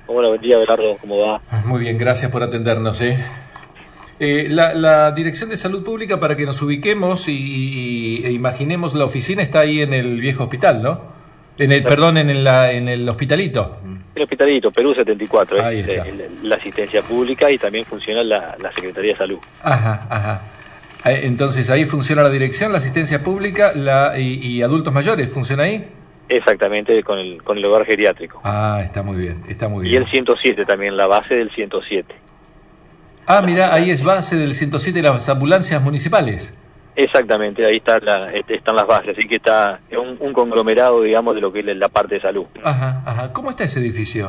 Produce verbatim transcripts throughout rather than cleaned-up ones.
Hola, buen día, Belardo, ¿cómo va? Muy bien, gracias por atendernos. ¿eh? Eh, la, la Dirección de Salud Pública, para que nos ubiquemos y, y- e imaginemos, la oficina está ahí en el viejo hospital, ¿no? En el, La- perdón, en el, la- en el hospitalito. El Hospitalito, Perú setenta y cuatro, es Ahí está. eh, el- la asistencia pública y también funciona la, la Secretaría de Salud. Ajá, ajá. Eh, Entonces ahí funciona la dirección, la asistencia pública la, y, y adultos mayores, ¿funciona ahí? Exactamente, con el, con el hogar geriátrico. Ah, está muy bien, está muy Y bien. el ciento siete también, la base del ciento siete. Ah, La mira, ahí es ambulancia. base del ciento siete de las ambulancias municipales. Exactamente, ahí está la, este, están las bases, así que está es un, un conglomerado, digamos, de lo que es la parte de salud. Ajá, ajá. ¿Cómo está ese edificio?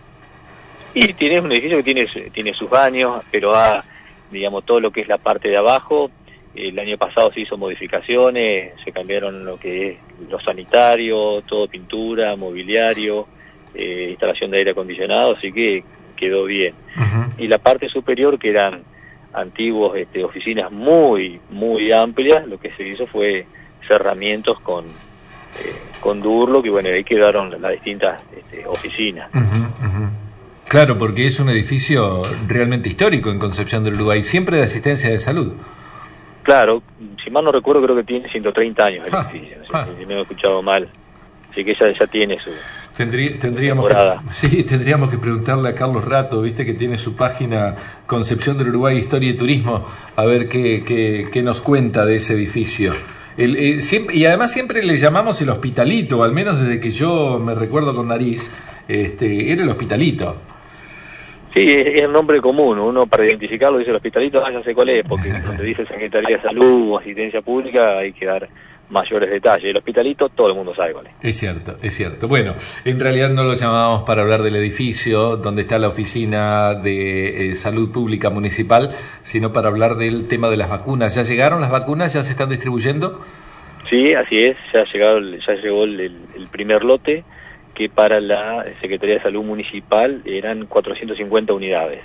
Y tiene un edificio que tiene, tiene sus años, pero ha, digamos, todo lo que es la parte de abajo. El año pasado se hizo modificaciones, se cambiaron lo que es lo sanitario, todo pintura, mobiliario, eh, instalación de aire acondicionado, así que quedó bien. Ujú. Y la parte superior, que eran antiguos este, oficinas muy, muy amplias, lo que se hizo fue cerramientos con, eh, con Durlock, y bueno, ahí quedaron las distintas este, oficinas. Ujú, ujú. Claro, porque es un edificio realmente histórico en Concepción del Uruguay, siempre de asistencia de salud. Claro, si mal no recuerdo, creo que tiene ciento treinta años el Ah, edificio, no sé ah. si me he escuchado mal. Así que ya, ya tiene su, Tendrí- su tendríamos que, temporada. sí, tendríamos que preguntarle a Carlos Rato, viste que tiene su página Concepción del Uruguay Historia y Turismo, a ver qué, qué, qué nos cuenta de ese edificio. El, eh, siempre, y además siempre le llamamos el Hospitalito, al menos desde que yo me recuerdo con nariz, este, era el Hospitalito. Sí, es, es el nombre común, uno para identificarlo dice el hospitalito, ah, ya sé cuál es, porque donde dice Secretaría de Salud o Asistencia Pública hay que dar mayores detalles. El hospitalito todo el mundo sabe cuál es. Es cierto, es cierto. Bueno, en realidad no lo llamábamos para hablar del edificio donde está la oficina de eh, salud pública municipal, sino para hablar del tema de las vacunas. ¿Ya llegaron las vacunas? ¿Ya se están distribuyendo? Sí, así es, ya, ha llegado, el- ya llegó el, el- el primer lote, que para la Secretaría de Salud Municipal eran cuatrocientas cincuenta unidades.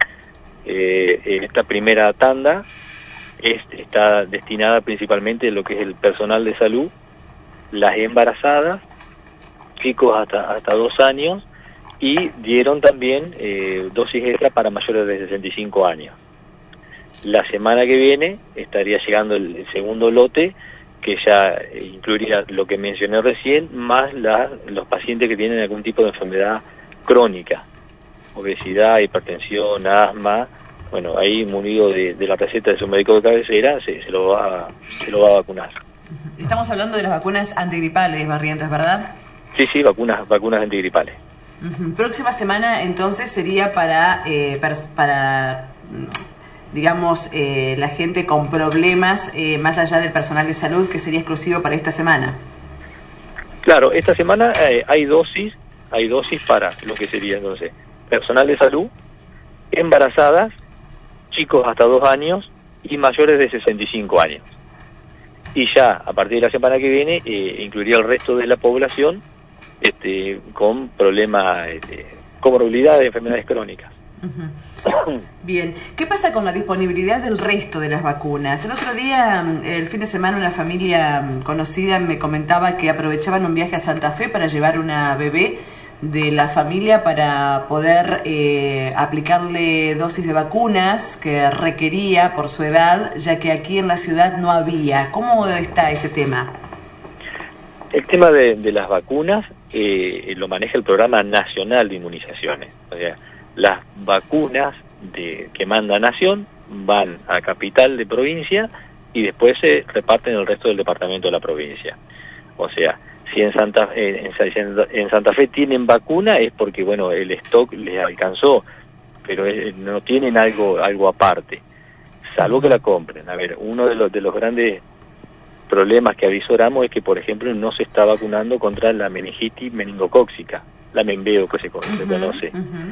Eh, en esta primera tanda es, está destinada principalmente a lo que es el personal de salud, las embarazadas, chicos hasta, hasta dos años, y dieron también eh, dosis extra para mayores de sesenta y cinco años. La semana que viene estaría llegando el, el segundo lote, que ya eh, incluiría lo que mencioné recién, más la, los pacientes que tienen algún tipo de enfermedad crónica, obesidad, hipertensión, asma. Bueno, ahí munido de, de la receta de su médico de cabecera, se, se, lo va, se lo va a vacunar. Estamos hablando de las vacunas antigripales, Barrientos, ¿verdad? Sí, sí, vacunas, vacunas antigripales. Uh-huh. Próxima semana, entonces, sería para, eh, para, para digamos, eh, la gente con problemas, eh, más allá del personal de salud, que sería exclusivo para esta semana. Claro, esta semana eh, hay dosis, hay dosis para lo que sería entonces personal de salud, embarazadas, chicos hasta dos años y mayores de sesenta y cinco años. Y ya a partir de la semana que viene eh, incluiría el resto de la población este, con problemas, este, comorbilidades de enfermedades crónicas. Uh-huh. Bien, ¿qué pasa con la disponibilidad del resto de las vacunas? El otro día, el fin de semana, una familia conocida me comentaba que aprovechaban un viaje a Santa Fe para llevar una bebé de la familia para poder eh, aplicarle dosis de vacunas que requería por su edad, ya que aquí en la ciudad no había. ¿Cómo está ese tema? El tema de, de las vacunas eh, lo maneja el Programa Nacional de Inmunizaciones. O sea, las vacunas de, que manda Nación van a capital de provincia y después se reparten en el resto del departamento de la provincia. O sea, si en Santa, en, en Santa Fe tienen vacuna es porque, bueno, el stock les alcanzó, pero es, no tienen algo algo aparte, salvo que la compren. A ver, uno de los, de los grandes problemas que avisoramos es que, por ejemplo, no se está vacunando contra la meningitis meningocóxica, la membeo que se, se uh-huh, conoce. Uh-huh.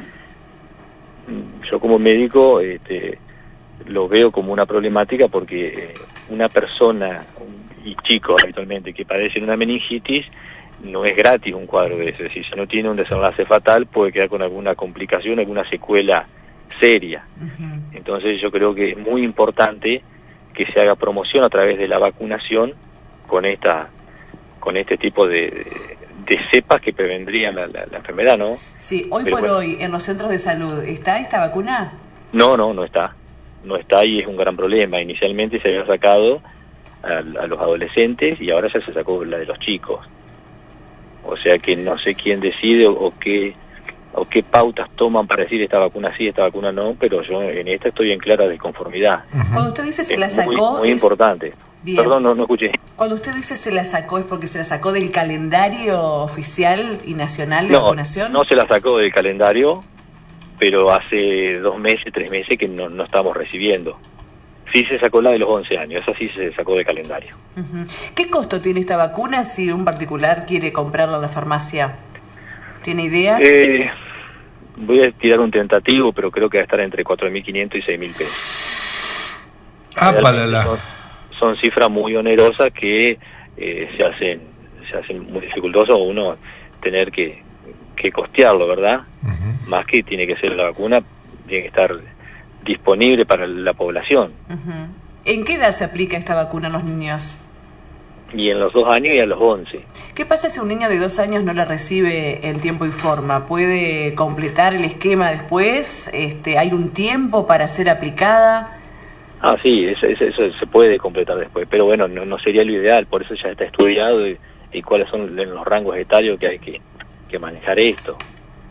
Yo como médico este, lo veo como una problemática porque eh, una persona, y chicos habitualmente, que padecen una meningitis, no es gratis un cuadro de eso. Es decir, si no tiene un desenlace fatal puede quedar con alguna complicación, alguna secuela seria. Uh-huh. Entonces yo creo que es muy importante que se haga promoción a través de la vacunación con esta con este tipo de, de cepas que prevendrían la, la, la enfermedad, ¿no? Sí, hoy Pero por bueno. hoy, en los centros de salud, ¿está esta vacuna? No, no, no está. No está y es un gran problema. Inicialmente se había sacado a, a los adolescentes y ahora ya se sacó la de los chicos. O sea que no sé quién decide o, o qué o qué pautas toman para decir esta vacuna sí, esta vacuna no, pero yo en esta estoy en clara desconformidad. Cuando usted dice se Es la muy, sacó... muy es... importante. Bien. Perdón, no, no escuché. Cuando usted dice se la sacó, ¿es porque se la sacó del calendario oficial y nacional de No, vacunación? no se la sacó del calendario, pero hace dos meses, tres meses que no, no estamos recibiendo. Sí se sacó la de los once años, esa sí se sacó del calendario. Uh-huh. ¿Qué costo tiene esta vacuna si un particular quiere comprarla en la farmacia? ¿Tiene idea? Eh, voy a tirar un tentativo, pero creo que va a estar entre cuatro mil quinientos y seis mil pesos. Ah, Realmente palala. Son, son cifras muy onerosas que eh, se hacen se hacen muy dificultosas o uno tener que, que costearlo, ¿verdad? Uh-huh. Más que tiene que ser la vacuna, tiene que estar disponible para la población. Uh-huh. ¿En qué edad se aplica esta vacuna a los niños? Y en los dos años y a los once. ¿Qué pasa si un niño de dos años no la recibe en tiempo y forma? ¿Puede completar el esquema después? Este, ¿hay un tiempo para ser aplicada? Ah, sí, eso, eso, eso se puede completar después, pero bueno, no, no sería lo ideal, por eso ya está estudiado y, y cuáles son los rangos etarios que hay que, que manejar esto.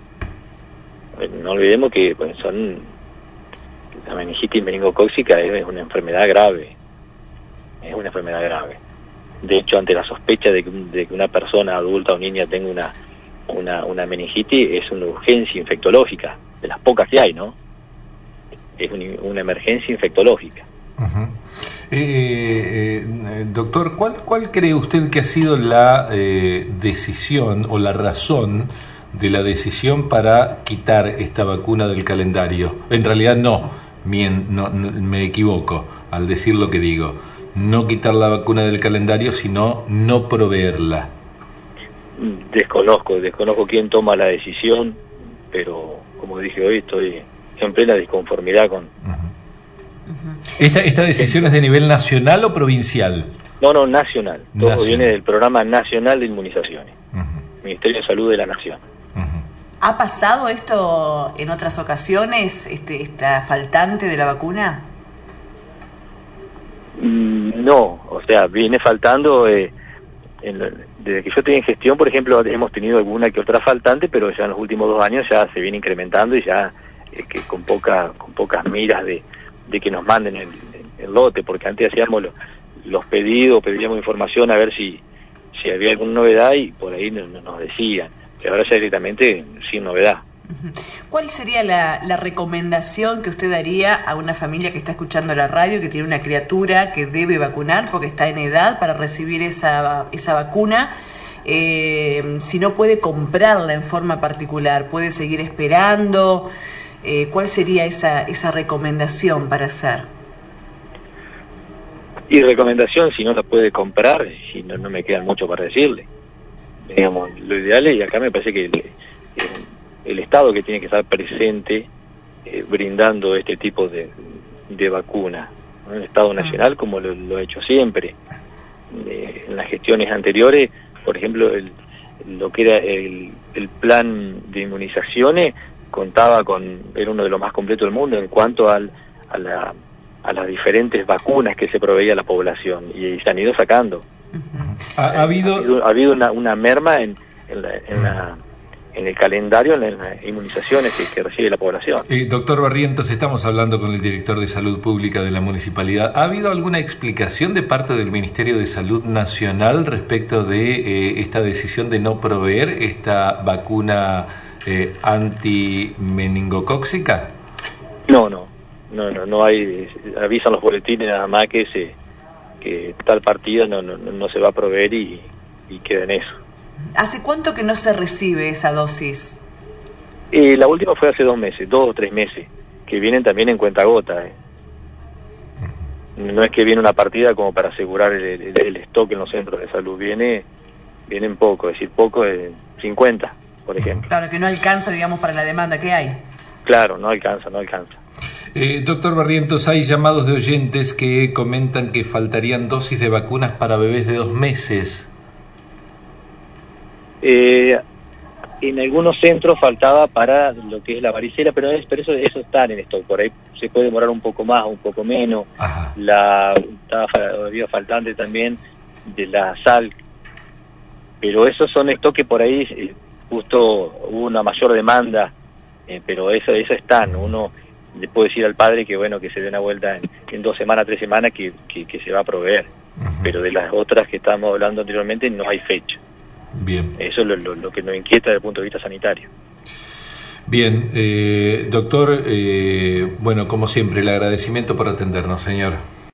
No olvidemos que pues, son la meningitis meningocócica es una enfermedad grave, es una enfermedad grave. De hecho, ante la sospecha de que, de que una persona adulta o niña tenga una, una, una meningitis, es una urgencia infectológica, de las pocas que hay, ¿no? Es un, una emergencia infectológica. Uh-huh. eh, eh, doctor, ¿cuál, ¿cuál cree usted que ha sido la eh, decisión o la razón de la decisión para quitar esta vacuna del calendario? En realidad no, mien, no, no me equivoco al decir lo que digo. No quitar la vacuna del calendario, sino no proveerla. Desconozco, desconozco quién toma la decisión, pero como dije hoy, estoy en plena disconformidad con... Uh-huh. Uh-huh. ¿Esta, ¿Esta decisión es de nivel nacional o provincial? No, no, nacional. Todo nacional. Viene del Programa Nacional de Inmunizaciones. Uh-huh. Ministerio de Salud de la Nación. Uh-huh. ¿Ha pasado esto en otras ocasiones, este, esta faltante de la vacuna? No, o sea, viene faltando, eh, en, desde que yo estoy en gestión, por ejemplo, hemos tenido alguna que otra faltante, pero ya en los últimos dos años ya se viene incrementando y ya eh, que con poca, con pocas miras de, de que nos manden el, el lote, porque antes hacíamos lo, los pedidos, pedíamos información a ver si, si había alguna novedad y por ahí nos, nos decían, pero ahora ya directamente sin novedad. ¿Cuál sería la, la recomendación que usted daría a una familia que está escuchando la radio, que tiene una criatura que debe vacunar porque está en edad para recibir esa, esa vacuna? Eh, si no puede comprarla en forma particular, ¿puede seguir esperando? Eh, ¿Cuál sería esa, esa recomendación para hacer? Y recomendación, si no la puede comprar, y no, no me queda mucho para decirle. Digamos, lo ideal es, y acá me parece que... Eh, el Estado que tiene que estar presente eh, brindando este tipo de, de vacuna, ¿no? El Estado Nacional, como lo, lo ha hecho siempre. Eh, en las gestiones anteriores, por ejemplo, el, lo que era el, el plan de inmunizaciones contaba con, era uno de los más completos del mundo en cuanto al, a, la, a las diferentes vacunas que se proveía a la población, y se han ido sacando. Uh-huh. ¿Ha, ha habido... ha habido, ha habido una, una merma en, en la... En la en el calendario, en las inmunizaciones que, que recibe la población. Eh, doctor Barrientos, estamos hablando con el director de Salud Pública de la Municipalidad. ¿Ha habido alguna explicación de parte del Ministerio de Salud Nacional respecto de eh, esta decisión de no proveer esta vacuna eh, antimeningocócica? No, no, no, no, no hay, avisan los boletines nada más que se, que tal partida no, no, no se va a proveer y, y queda en eso. ¿Hace cuánto que no se recibe esa dosis? Eh, la última fue hace dos meses, dos o tres meses, que vienen también en cuentagota. Eh. No es que viene una partida como para asegurar el, el, el stock en los centros de salud, viene vienen poco, es decir, poco es cincuenta, por ejemplo. Claro, que no alcanza, digamos, para la demanda que hay. Claro, no alcanza, no alcanza. Eh, doctor Barrientos, hay llamados de oyentes que comentan que faltarían dosis de vacunas para bebés de dos meses. Eh, en algunos centros faltaba para lo que es la varicela, pero, es, pero eso, eso está en stock. Por ahí se puede demorar un poco más, un poco menos. Ajá. La estaba, había faltante también de la sal, pero esos son stock que por ahí eh, justo hubo una mayor demanda, eh, pero eso, eso están. Uno le puede decir al padre que bueno, que se dé una vuelta en, en dos semanas, tres semanas, que, que, que se va a proveer. Uh-huh. Pero de las otras que estábamos hablando anteriormente no hay fecha. Bien. Eso es lo, lo, lo que nos inquieta desde el punto de vista sanitario. Bien, eh, doctor, eh, bueno, como siempre, el agradecimiento por atendernos, señor.